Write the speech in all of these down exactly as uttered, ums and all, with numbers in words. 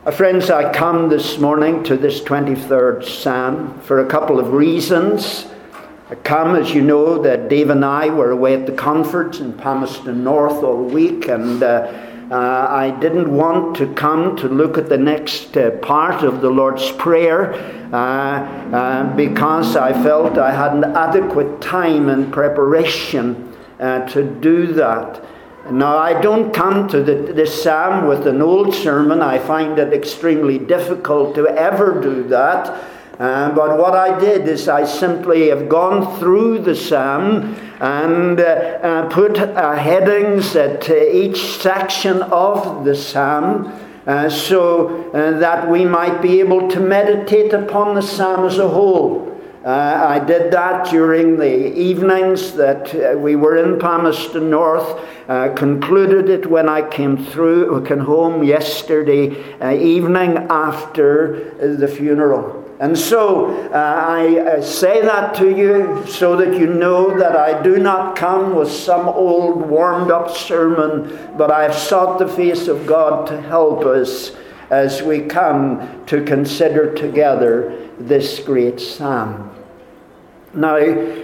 Friends, I come this morning to this twenty-third Psalm for a couple of reasons. I come, as you know, that Dave and I were away at the conference in Palmerston North all week, and uh, uh, I didn't want to come to look at the next uh, part of the Lord's Prayer uh, uh, because I felt I hadn't adequate time and preparation uh, to do that. Now, I don't come to the, this psalm with an old sermon. I find it extremely difficult to ever do that. Uh, but what I did is I simply have gone through the psalm and uh, uh, put uh, headings at uh, each section of the psalm uh, so uh, that we might be able to meditate upon the psalm as a whole. Uh, I did that during the evenings that uh, we were in Palmerston North, uh, concluded it when I came through, came home yesterday uh, evening after uh, the funeral. And so uh, I uh, say that to you so that you know that I do not come with some old warmed up sermon, but I have sought the face of God to help us as we come to consider together this great psalm. Now,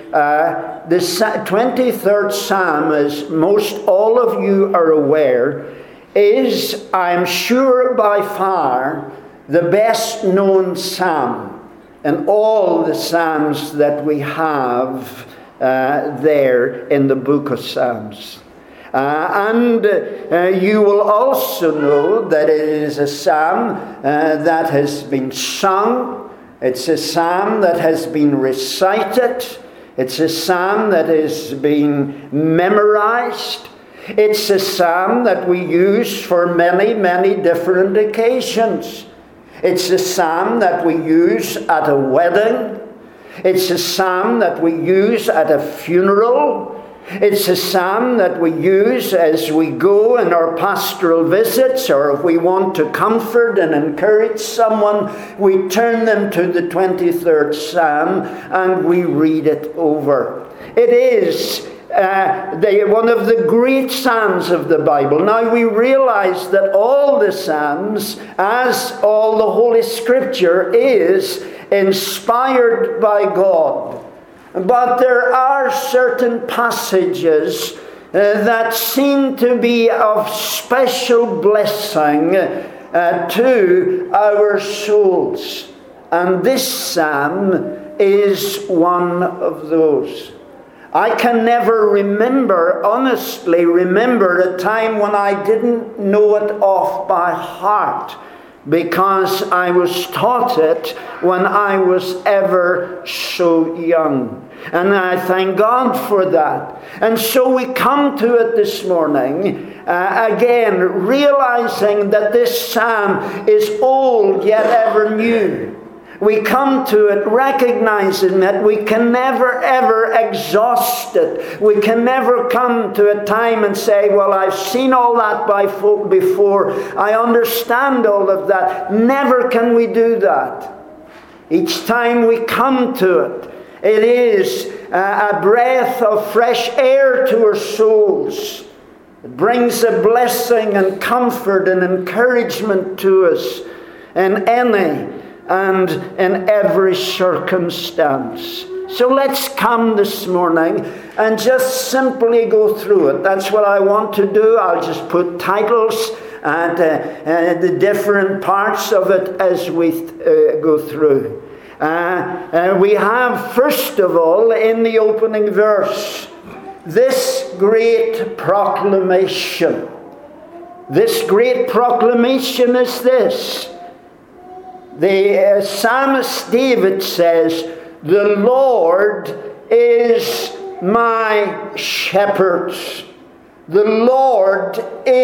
uh, the twenty-third Psalm, as most all of you are aware, is, I'm sure by far, the best known psalm in all the psalms that we have uh, there in the book of Psalms. Uh, and uh, you will also know that it is a psalm uh, that has been sung. It's a psalm that has been recited. It's a psalm that has been memorized. It's a psalm that we use for many, many different occasions. It's a psalm that we use at a wedding. It's a psalm that we use at a funeral. It's a psalm that we use as we go in our pastoral visits, or if we want to comfort and encourage someone, we turn them to the twenty-third Psalm and we read it over. It is uh, the, one of the great psalms of the Bible. Now, we realize that all the psalms, as all the Holy Scripture, is inspired by God. But there are certain passages uh, that seem to be of special blessing uh, to our souls. And this psalm is one of those. I can never remember, honestly remember, a time when I didn't know it off by heart, because I was taught it when I was ever so young. And I thank God for that. And so we come to it this morning, uh, again, realizing that this psalm is old yet ever new. We come to it recognizing that we can never ever exhaust it. We can never come to a time and say, well, I've seen all that by folk before. I understand all of that. Never can we do that. Each time we come to it, it is a breath of fresh air to our souls. It brings a blessing and comfort and encouragement to us in any and in every circumstance. So let's come this morning and just simply go through it. That's what I want to do. I'll just put titles and uh, uh, the different parts of it as we uh, go through. Uh, uh, we have, first of all, in the opening verse, this great proclamation. This great proclamation is this. The uh, psalmist David says, "The Lord is my shepherd. The Lord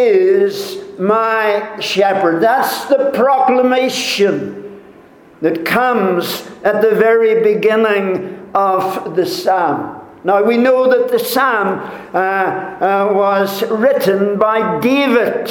is my shepherd." That's the proclamation that comes at the very beginning of the psalm. Now, we know that the psalm uh, uh, was written by David,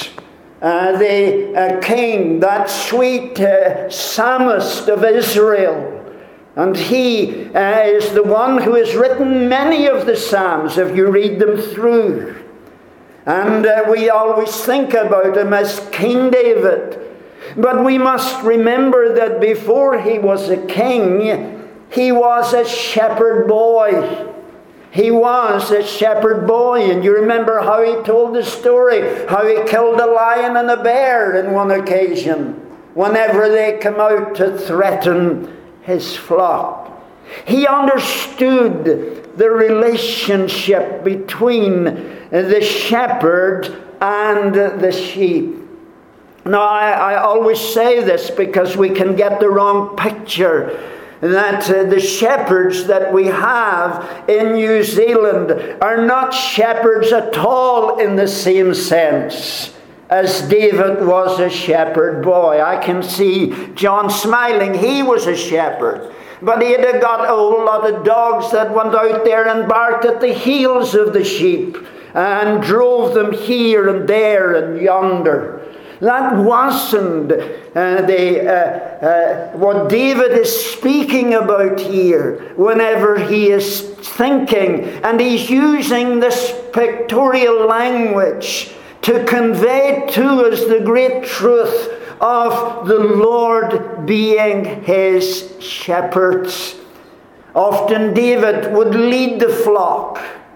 uh, the uh, king, that sweet uh, psalmist of Israel. And he uh, is the one who has written many of the psalms, if you read them through. And uh, we always think about him as King David. But we must remember that before he was a king, he was a shepherd boy. He was a shepherd boy. And you remember how he told the story, how he killed a lion and a bear in one occasion, whenever they come out to threaten his flock. He understood the relationship between the shepherd and the sheep. Now, I, I always say this because we can get the wrong picture that uh, the shepherds that we have in New Zealand are not shepherds at all in the same sense as David was a shepherd boy. I can see John smiling. He was a shepherd. But he had got a whole lot of dogs that went out there and barked at the heels of the sheep and drove them here and there and yonder. That wasn't uh, the, uh, uh, what David is speaking about here whenever he is thinking. And he's using this pictorial language to convey to us the great truth of the Lord being his shepherds. Often David would lead the flock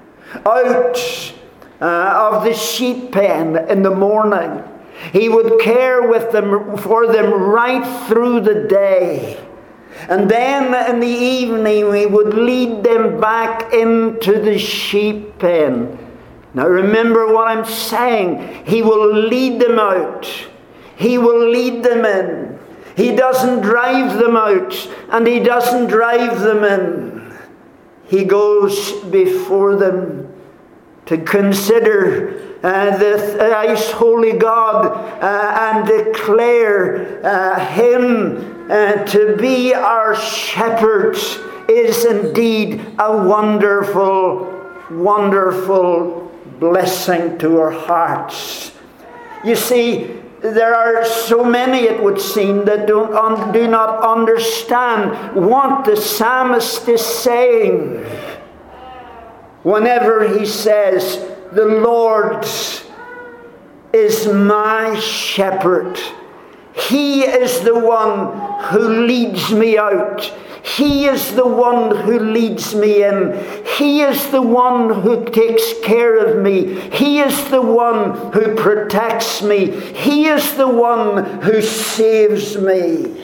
out uh, of the sheep pen in the morning. He would care with them, for them right through the day. And then in the evening he would lead them back into the sheep pen. Now remember what I'm saying. He will lead them out. He will lead them in. He doesn't drive them out, and he doesn't drive them in. He goes before them to consider uh, the thrice holy God uh, and declare uh, him uh, to be our shepherd is indeed a wonderful, wonderful blessing to our hearts. You see, there are so many, it would seem, that don't un- do not understand what the psalmist is saying whenever he says, "The Lord is my shepherd. He is the one who leads me out. He is the one who leads me in. He is the one who takes care of me. He is the one who protects me. He is the one who saves me."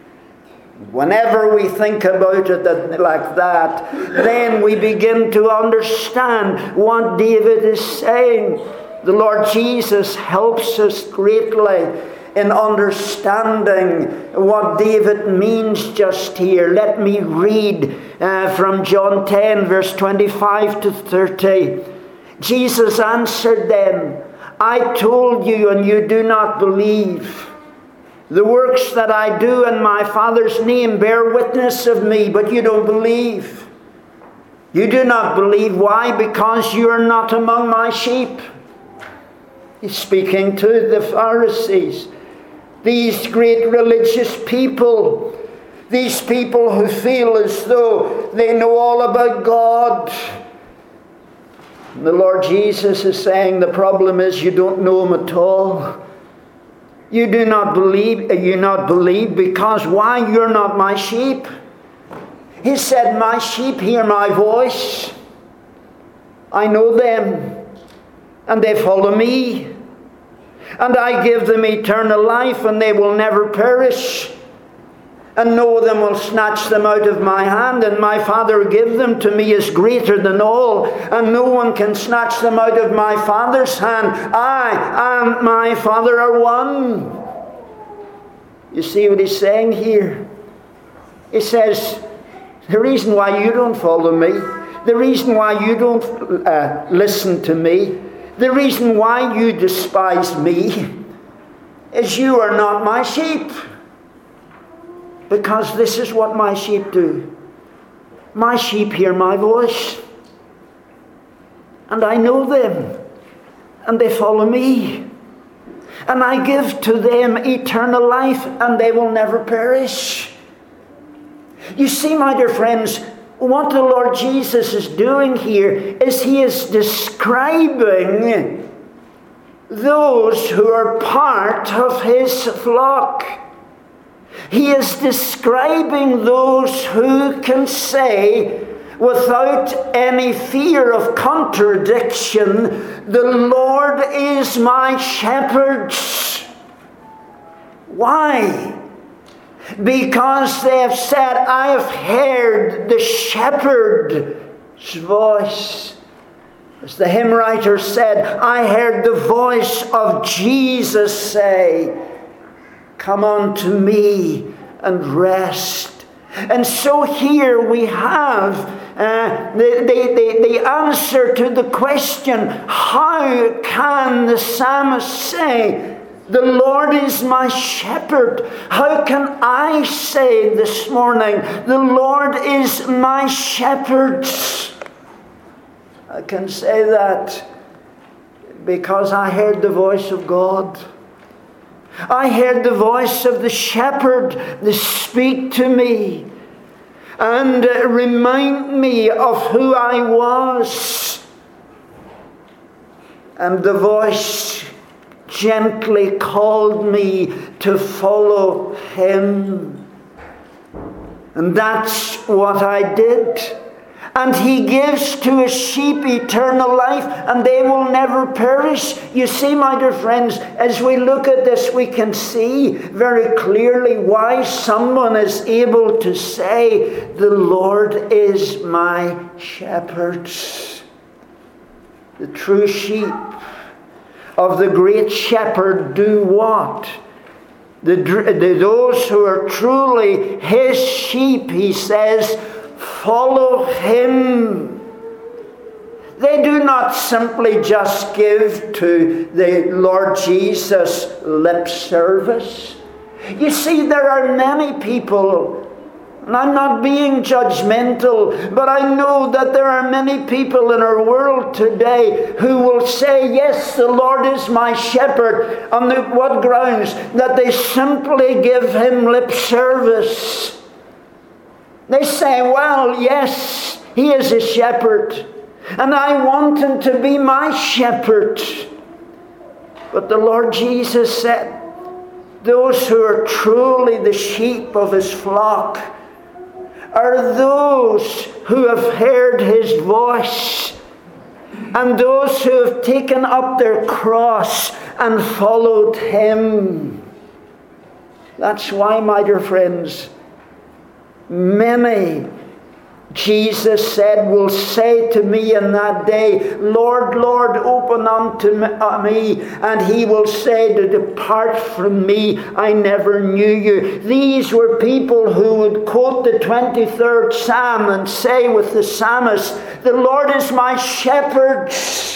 Whenever we think about it like that, then we begin to understand what David is saying. The Lord Jesus helps us greatly in understanding what David means just here. Let me read uh, from John ten, verse twenty-five to thirty. Jesus answered them, "I told you, and you do not believe. The works that I do in my Father's name bear witness of me, but you don't believe. You do not believe. Why? Because you are not among my sheep." He's speaking to the Pharisees. These great religious people, these people who feel as though they know all about God. And the Lord Jesus is saying the problem is you don't know Him at all. You do not believe, you not believe because why? You're not my sheep. He said, "My sheep hear my voice. I know them, and they follow me. And I give them eternal life, and they will never perish. And no one will snatch them out of my hand, and my Father give them to me is greater than all, and no one can snatch them out of my Father's hand. I and my Father are one." You see what he's saying here? He says, the reason why you don't follow me, the reason why you don't uh, listen to me, the reason why you despise me is you are not my sheep. Because this is what my sheep do. My sheep hear my voice. And I know them. And they follow me. And I give to them eternal life, and they will never perish. You see, my dear friends, what the Lord Jesus is doing here is He is describing those who are part of his flock. He is describing those who can say, without any fear of contradiction, the Lord is my shepherd. Why? Because they have said, I have heard the shepherd's voice. As the hymn writer said, I heard the voice of Jesus say, come unto me and rest. And so here we have uh, the, the, the, the answer to the question, how can the psalmist say, the Lord is my shepherd? How can I say this morning, the Lord is my shepherd? I can say that because I heard the voice of God. I heard the voice of the shepherd to speak to me and remind me of who I was. And the voice gently called me to follow him. And that's what I did. And he gives to his sheep eternal life, and they will never perish. You see, my dear friends, as we look at this, we can see very clearly why someone is able to say, the Lord is my shepherd. The true sheep of the great shepherd do what? The, the, those who are truly his sheep, he says, follow him. They do not simply just give to the Lord Jesus lip service. You see, there are many people, and I'm not being judgmental, but I know that there are many people in our world today who will say, yes, the Lord is my shepherd. On the, what grounds? That they simply give him lip service. They say, well, yes, he is a shepherd, and I want him to be my shepherd. But the Lord Jesus said, those who are truly the sheep of his flock are those who have heard his voice, and those who have taken up their cross and followed him. That's why, my dear friends, many, Jesus said, will say to me in that day, Lord, Lord, open unto me. And he will say, to depart from me, I never knew you. These were people who would quote the twenty-third Psalm and say with the psalmist, the Lord is my shepherd.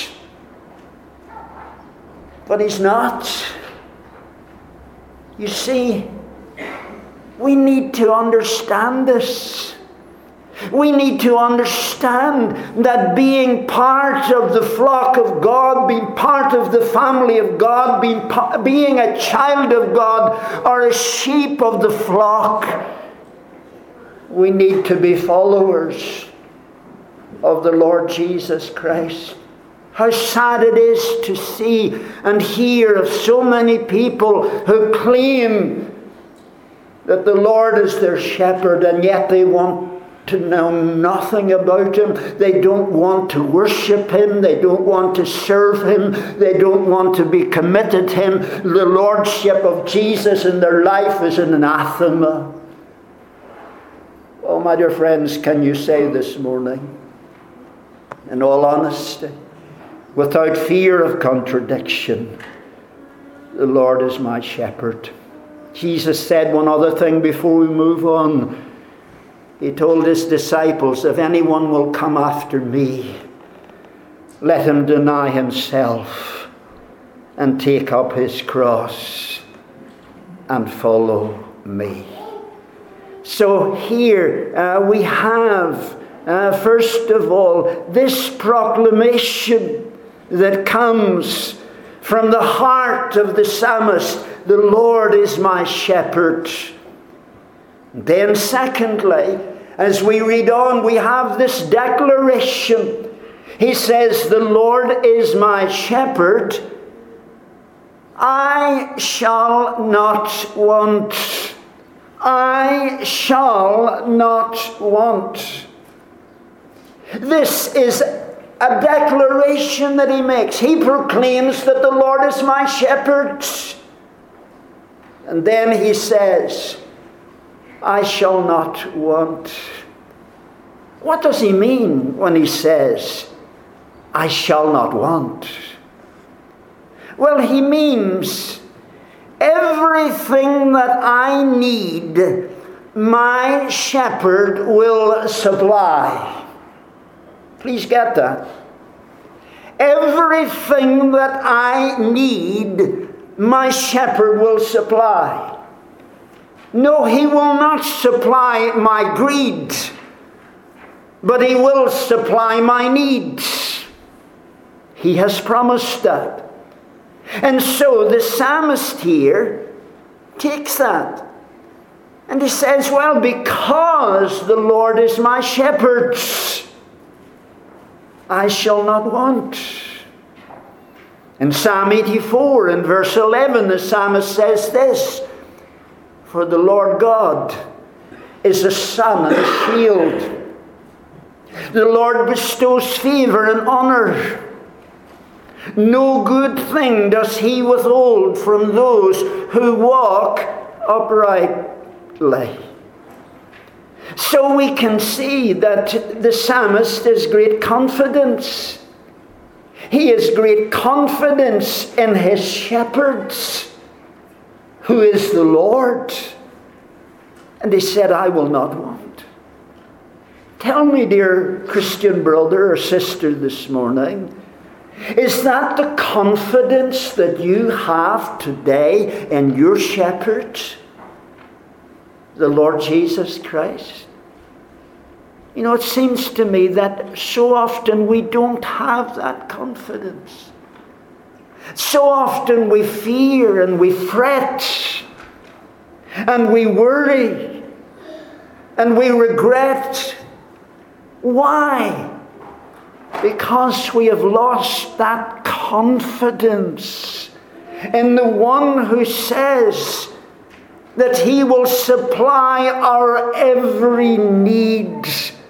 But he's not. You see, we need to understand this. We need to understand that being part of the flock of God, being part of the family of God, being, being a child of God, or a sheep of the flock, we need to be followers of the Lord Jesus Christ. How sad it is to see and hear of so many people who claim that the Lord is their shepherd, and yet they want to know nothing about him. They don't want to worship him. They don't want to serve him. They don't want to be committed to him. The lordship of Jesus in their life is an anathema. Oh, my dear friends, can you say this morning, in all honesty, without fear of contradiction, the Lord is my shepherd? Jesus said one other thing before we move on. He told his disciples, if anyone will come after me, let him deny himself and take up his cross and follow me. So here uh, we have, uh, first of all, this proclamation that comes from the heart of the psalmist, the Lord is my shepherd. Then secondly, as we read on, we have this declaration. He says, the Lord is my shepherd, I shall not want. I shall not want. This is a declaration that he makes. He proclaims that the Lord is my shepherd. And then he says, I shall not want. What does he mean when he says, I shall not want? Well, he means everything that I need, my shepherd will supply. Please get that. Everything that I need, my shepherd will supply. No, he will not supply my greed, but he will supply my needs. He has promised that. And so the psalmist here takes that. And he says, well, because the Lord is my shepherd, I shall not want. In Psalm eighty-four, in verse eleven, the psalmist says this, for the Lord God is a sun and a shield. The Lord bestows favor and honor. No good thing does he withhold from those who walk uprightly. So we can see that the psalmist has great confidence. He has great confidence in his shepherds, who is the Lord. And he said, I will not want. Tell me, dear Christian brother or sister this morning, is that the confidence that you have today in your shepherd, the Lord Jesus Christ? You know, it seems to me that so often we don't have that confidence. So often we fear and we fret and we worry and we regret. Why? Because we have lost that confidence in the one who says that he will supply our every need.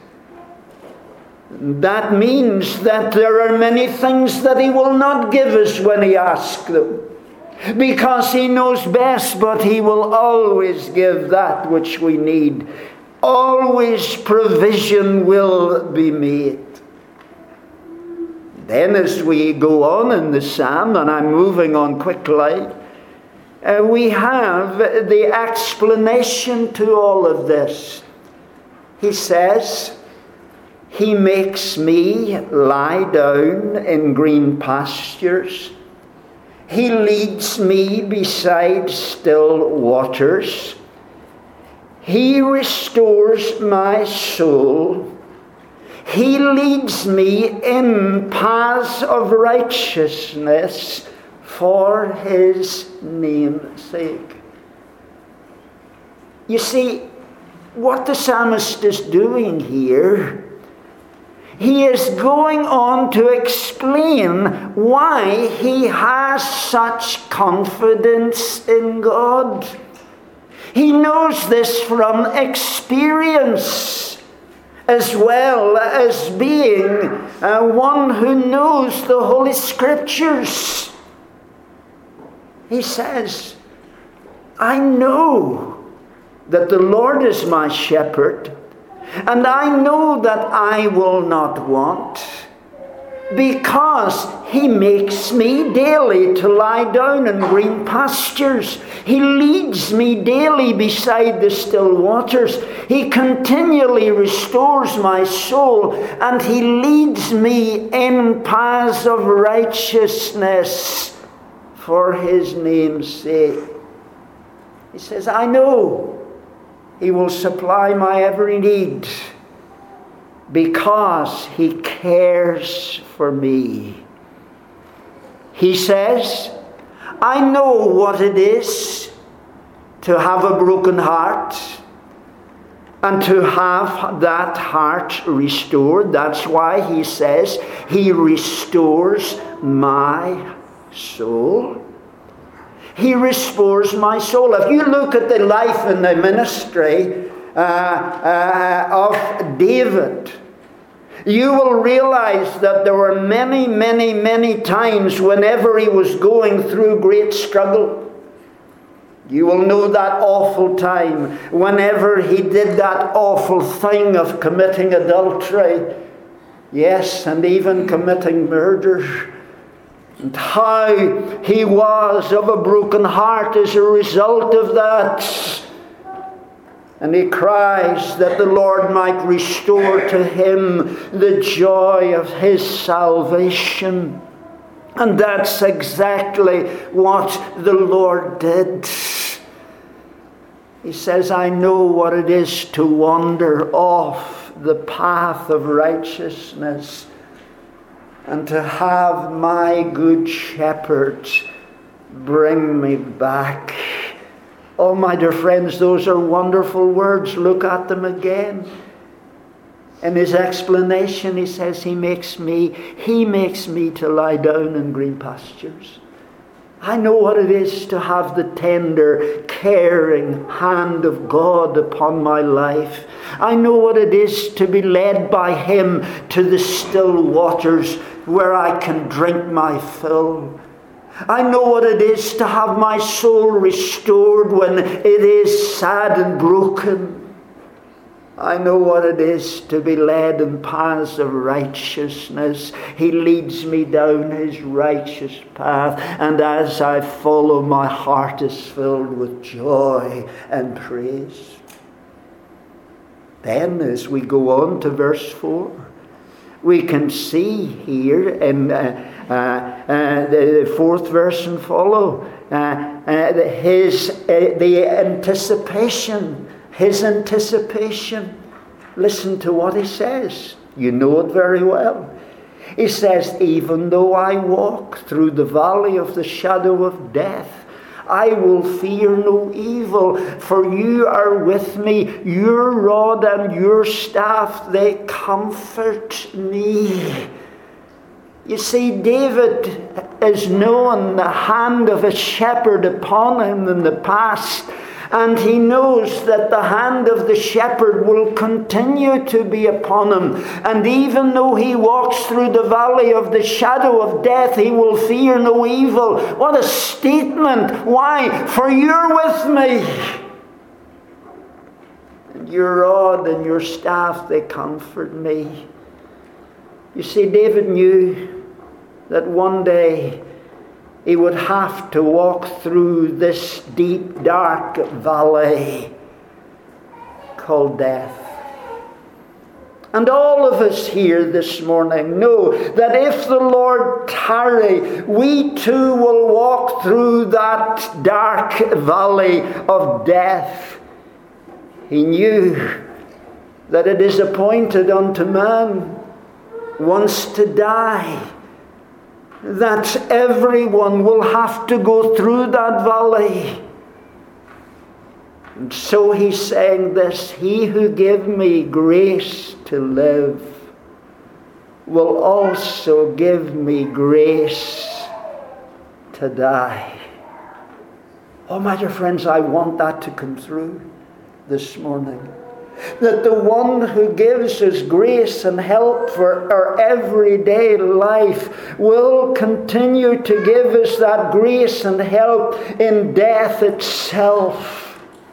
That means that there are many things that he will not give us when he asks them, because he knows best, but he will always give that which we need. Always provision will be made. Then as we go on in the psalm, and I'm moving on quickly, uh, we have the explanation to all of this. He says, he makes me lie down in green pastures. He leads me beside still waters. He restores my soul. He leads me in paths of righteousness for his name's sake. You see, what the psalmist is doing here, he is going on to explain why he has such confidence in God. He knows this from experience, as well as being uh, one who knows the Holy Scriptures. He says, I know that the Lord is my shepherd, and I know that I will not want, because he makes me daily to lie down in green pastures. He leads me daily beside the still waters. He continually restores my soul, and he leads me in paths of righteousness for his name's sake. He says, I know he will supply my every need, because he cares for me. He says, I know what it is to have a broken heart and to have that heart restored. That's why he says he restores my soul. He restores my soul. If you look at the life and the ministry uh, uh, of David, you will realize that there were many, many, many times whenever he was going through great struggle. You will know that awful time whenever he did that awful thing of committing adultery. Yes, and even committing murder. And how he was of a broken heart as a result of that. And he cries that the Lord might restore to him the joy of his salvation. And that's exactly what the Lord did. He says, I know what it is to wander off the path of righteousness, and to have my good shepherd bring me back. Oh, my dear friends, those are wonderful words. Look at them again. In his explanation, he says, He makes me, He makes me to lie down in green pastures. I know what it is to have the tender, caring hand of God upon my life. I know what it is to be led by Him to the still waters where I can drink my fill. I know what it is to have my soul restored when it is sad and broken. I know what it is to be led in paths of righteousness. He leads me down His righteous path, and as I follow, my heart is filled with joy and praise. Then, as we go on to verse four, we can see here in uh, uh, uh, the fourth verse and follow uh, uh, his uh, the anticipation. His anticipation. Listen to what he says. You know it very well. He says, even though I walk through the valley of the shadow of death, I will fear no evil, for you are with me. Your rod and your staff, they comfort me. You see, David is known the hand of a shepherd upon him in the past. And he knows that the hand of the shepherd will continue to be upon him. And even though he walks through the valley of the shadow of death, he will fear no evil. What a statement! Why? For you're with me. And your rod and your staff, they comfort me. You see, David knew that one day he would have to walk through this deep, dark valley called death. And all of us here this morning know that if the Lord tarry, we too will walk through that dark valley of death. He knew that it is appointed unto man once to die, that everyone will have to go through that valley. And so he's saying this, He who gave me grace to live will also give me grace to die. Oh, my dear friends, I want that to come through this morning. That the one who gives us grace and help for our everyday life will continue to give us that grace and help in death itself.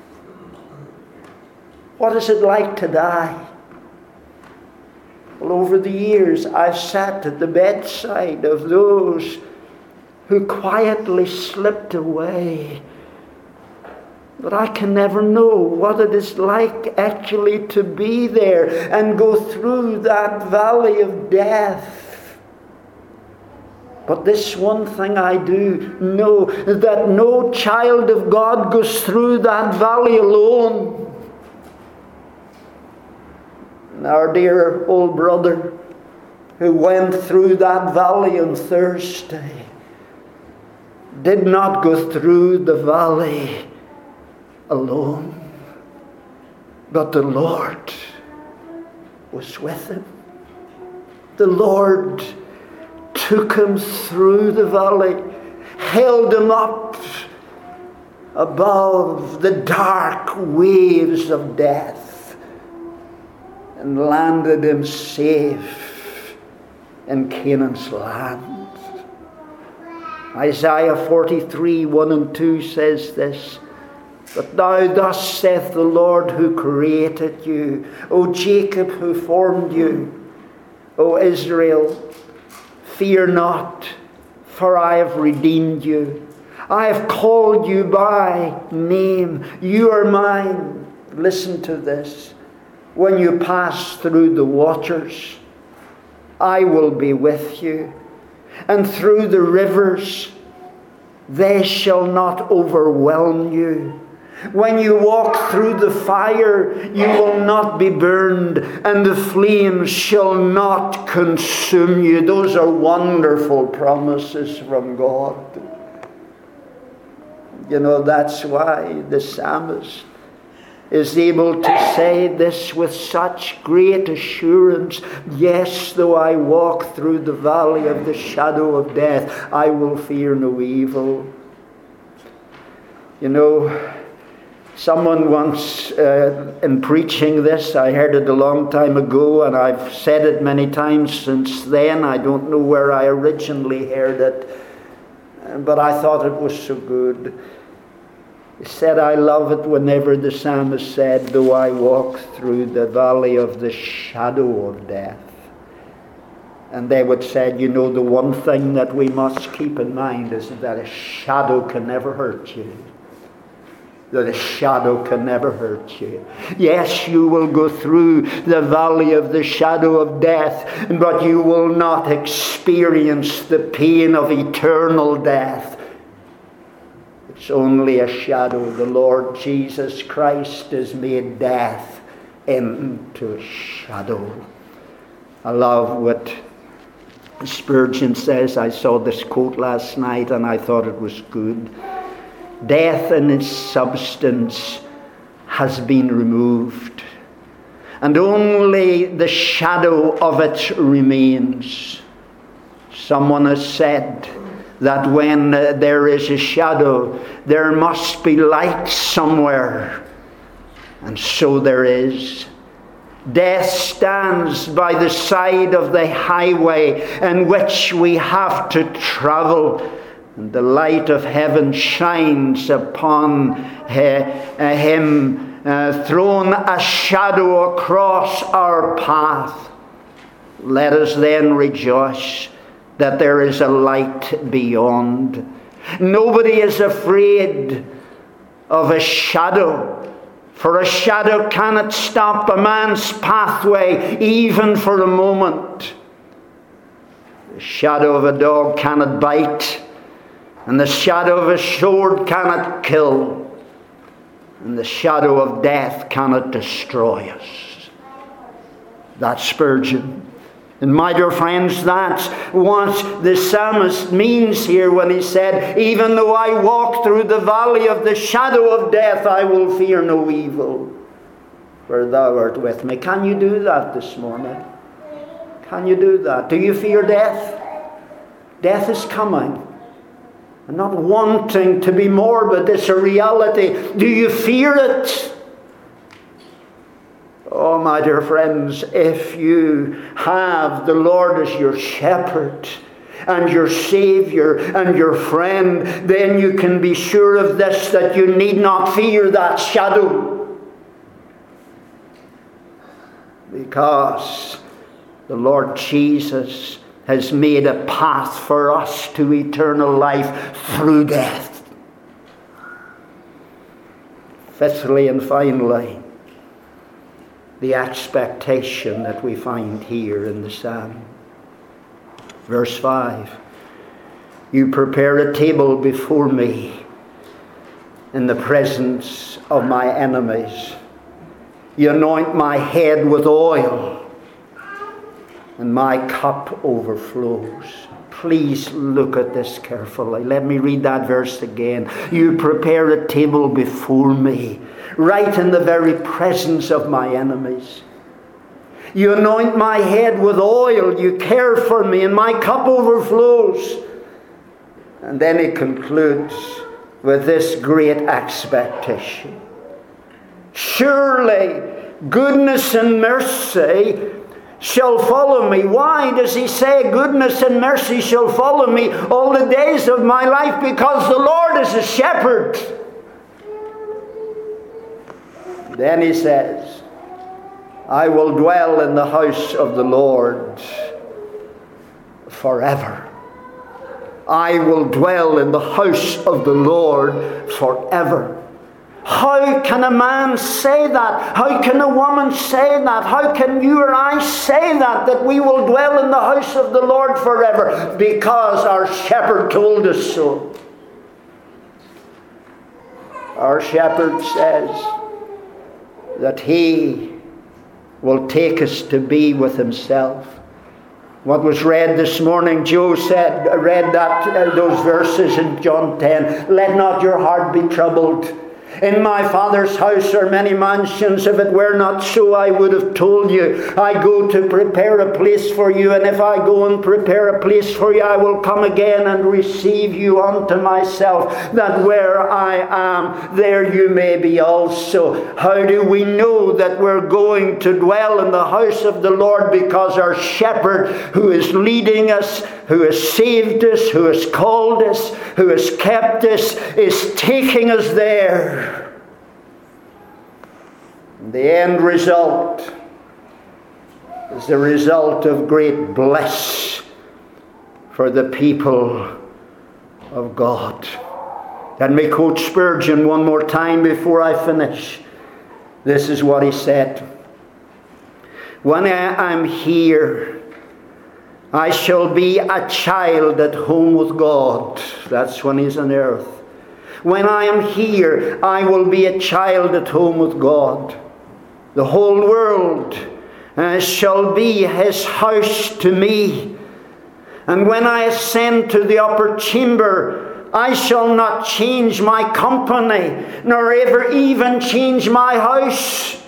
What is it like to die? Well, over the years, I've sat at the bedside of those who quietly slipped away. But I can never know what it is like actually to be there and go through that valley of death. But this one thing I do know, that no child of God goes through that valley alone. And our dear old brother who went through that valley on Thursday did not go through the valley alone, but the Lord was with him. The Lord took him through the valley, held him up, above the dark waves of death and landed him safe in Canaan's land. Isaiah forty-three, one and two says this, "But now thus saith the Lord who created you, O Jacob who formed you, O Israel, fear not, for I have redeemed you. I have called you by name. You are mine." Listen to this. "When you pass through the waters, I will be with you. And through the rivers, they shall not overwhelm you. When you walk through the fire, you will not be burned, and the flames shall not consume you." Those are wonderful promises from God. You know, that's why the psalmist is able to say this with such great assurance. "Yes, though I walk through the valley of the shadow of death, I will fear no evil." You know, someone once, uh, in preaching this, I heard it a long time ago, and I've said it many times since then. I don't know where I originally heard it, but I thought it was so good. He said, "I love it whenever the psalmist said, though I walk through the valley of the shadow of death." And they would say, you know, the one thing that we must keep in mind is that a shadow can never hurt you. That a shadow can never hurt you. Yes, you will go through the valley of the shadow of death, but you will not experience the pain of eternal death. It's only a shadow. The Lord Jesus Christ has made death into a shadow. I love what Spurgeon says. I saw this quote last night and I thought it was good. "Death in its substance has been removed, and only the shadow of it remains." Someone has said that when uh, there is a shadow, there must be light somewhere. And so there is. Death stands by the side of the highway in which we have to travel. And the light of heaven shines upon uh, uh, him, uh, thrown a shadow across our path. Let us then rejoice that there is a light beyond. Nobody is afraid of a shadow, for a shadow cannot stop a man's pathway even for a moment. The shadow of a dog cannot bite, and the shadow of a sword cannot kill, and the shadow of death cannot destroy us. That's Spurgeon. And my dear friends, that's what the psalmist means here when he said, "Even though I walk through the valley of the shadow of death, I will fear no evil, for thou art with me." Can you do that this morning? Can you do that? Do you fear death? Death is coming. I'm not wanting to be morbid, it's a reality. Do you fear it? Oh, my dear friends, if you have the Lord as your shepherd and your Savior and your friend, then you can be sure of this, that you need not fear that shadow. Because the Lord Jesus has made a path for us to eternal life through death. Fifthly and finally, the expectation that we find here in the psalm. Verse five. "You prepare a table before me in the presence of my enemies. You anoint my head with oil, and my cup overflows." Please look at this carefully. Let me read that verse again. "You prepare a table before me," right in the very presence of my enemies. "You anoint my head with oil, you care for me, and my cup overflows." And then he concludes, with this great expectation. Surely goodness and mercy shall follow me. Why does he say goodness and mercy shall follow me all the days of my life? Because the Lord is a shepherd. Then he says, I will dwell in the house of the Lord forever. I will dwell in the house of the Lord forever. How can a man say that? How can a woman say that? How can you or I say that, that we will dwell in the house of the Lord forever? Because our shepherd told us so. Our shepherd says that he will take us to be with himself. What was read this morning, Joe said, read that uh, those verses in John ten. Let not your heart be troubled. In my Father's house are many mansions. If it were not so, I would have told you. I go to prepare a place for you, and if I go and prepare a place for you, I will come again and receive you unto myself, that where I am, there you may be also. How do we know that we're going to dwell in the house of the Lord? Because our shepherd, who is leading us, who has saved us, who has called us, who has kept us, is taking us there. The end result is the result of great bliss for the people of God. Let me quote Spurgeon one more time before I finish. This is what he said. When I am here, I shall be a child at home with God. That's when he's on earth. When I am here, I will be a child at home with God. The whole world uh, shall be his house to me. And when I ascend to the upper chamber, I shall not change my company, nor ever even change my house.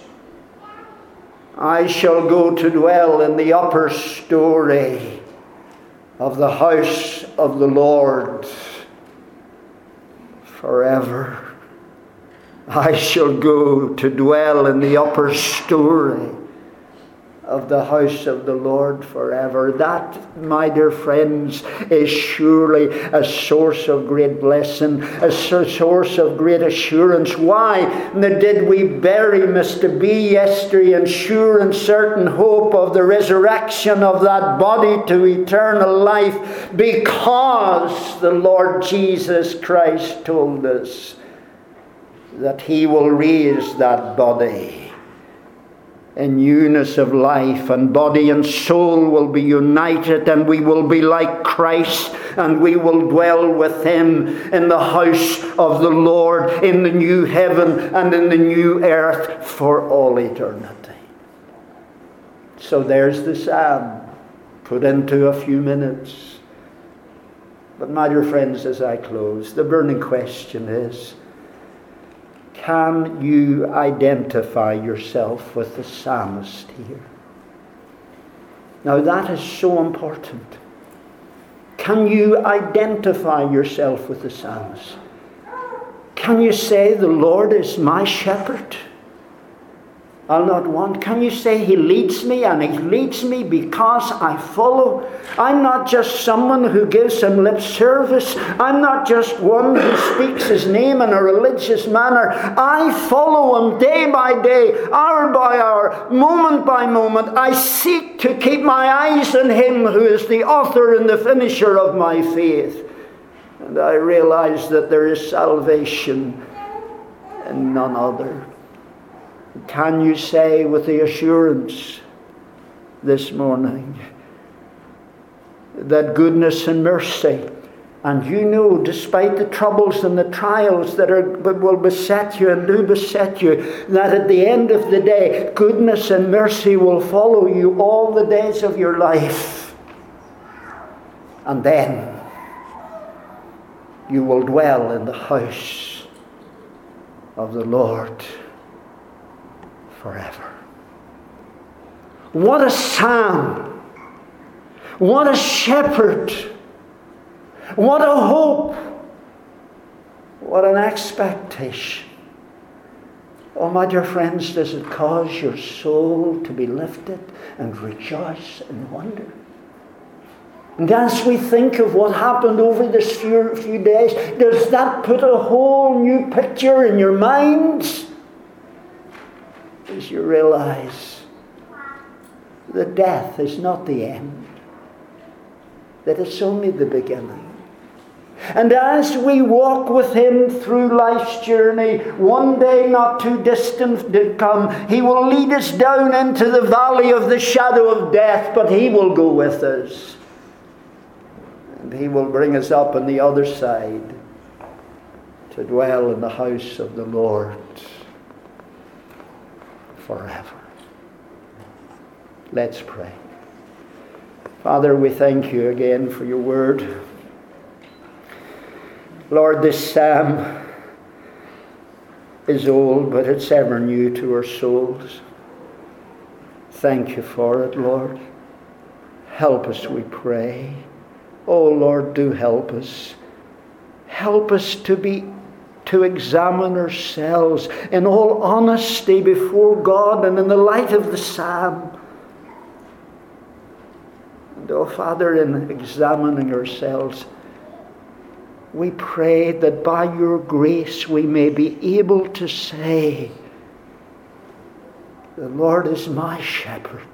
I shall go to dwell in the upper story of the house of the Lord forever. I shall go to dwell in the upper story of the house of the Lord forever. That, my dear friends, is surely a source of great blessing, a source of great assurance. Why did we bury Mister B yesterday in sure and certain hope of the resurrection of that body to eternal life? Because the Lord Jesus Christ told us that he will raise that body in newness of life, and body and soul will be united, and we will be like Christ, and we will dwell with him in the house of the Lord, in the new heaven and in the new earth for all eternity. So there's the psalm put into a few minutes. But my dear friends, as I close, the burning question is, can you identify yourself with the psalmist here? Now that is so important. Can you identify yourself with the psalmist? Can you say, the Lord is my shepherd, I'll not want? Can you say, he leads me, and he leads me because I follow? I'm not just someone who gives him lip service. I'm not just one who speaks his name in a religious manner. I follow him day by day, hour by hour, moment by moment. I seek to keep my eyes on him who is the author and the finisher of my faith. And I realize that there is salvation in none other. Can you say with the assurance this morning that goodness and mercy, and you know, despite the troubles and the trials that are will beset you and do beset you, that at the end of the day, goodness and mercy will follow you all the days of your life. And then you will dwell in the house of the Lord forever. What a psalm! What a shepherd! What a hope! What What an expectation. Oh, my dear friends, does it cause your soul to be lifted and rejoice and wonder? And as we think of what happened over this few, few days, does that put a whole new picture in your minds? As you realize that death is not the end, that it's only the beginning. And as we walk with Him through life's journey, one day not too distant to come, He will lead us down into the valley of the shadow of death, but He will go with us. And He will bring us up on the other side to dwell in the house of the Lord forever. Let's pray. Father, we thank You again for Your word. Lord, this psalm is old, but it's ever new to our souls. Thank You for it, Lord. Help us, we pray. Oh, Lord, do help us. Help us to be, to examine ourselves in all honesty before God and in the light of the psalm. And, oh, Father, in examining ourselves, we pray that by Your grace we may be able to say, the Lord is my shepherd.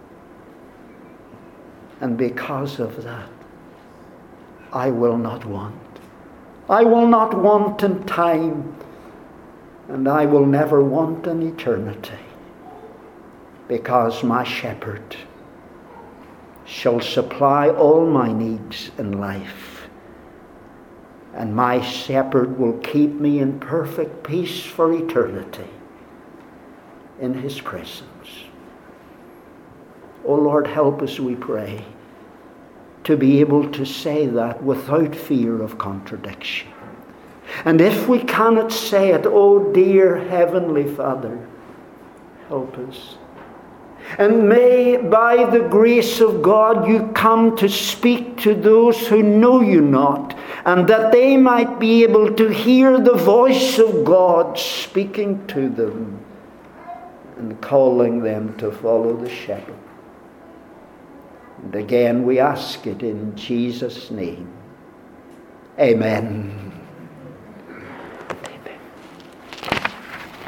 And because of that, I will not want. I will not want in time, and I will never want in eternity, because my shepherd shall supply all my needs in life. And my shepherd will keep me in perfect peace for eternity in His presence. Oh Lord, help us, we pray, to be able to say that without fear of contradiction. And if we cannot say it, oh dear Heavenly Father, help us. And may, by the grace of God, You come to speak to those who know You not, and that they might be able to hear the voice of God speaking to them and calling them to follow the shepherd. And again we ask it in Jesus' name. Amen.